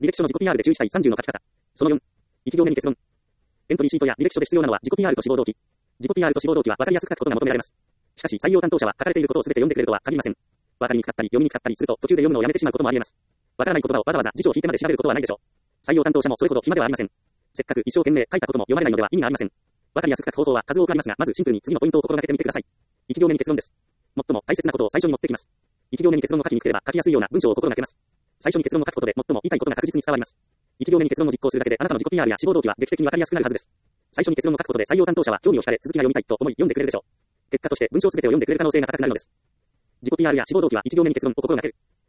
履歴書の自己 PR で11対30の書き方。その4。1行目に結論。エントリーシートや履歴書で必要なのは自己 PR と志望動機。自己 PR と志望動機は分かりやすく書くことが求められます。しかし、採用担当者は書かれていることを全て読んでくれるとは限りません。分かりにくかったり、読みにくかったりすると、途中で読むのをやめてしまうこともあり得ます。分からない言葉をわざわざ辞書を引いてまで調べることはないでしょう。採用担当者もそれほど暇ではありません。せっかく一生懸命書いたことも読まれないのでは意味がありません。分かりやすく書く方法は数多くありますが、まずシンプルに次のポイントを心がけてみてください。1行目に結論です。最も大切なことを最初に持ってきます。1行目に結論を書きにくければ書きやすいような文章を心がけます。最初に結論を書くことで最も言いたいことが確実に伝わります。1行目に結論を実行するだけであなたの自己 PR や志望動機は劇的に分かりやすくなるはずです。最初に結論を書くことで採用担当者は興味を惹かれ続きが読みたいと思い読んでくれるでしょう。結果として文章すべてを読んでくれる可能性が高くなるのです。自己 PR や志望動機は1行目に結論を心がける。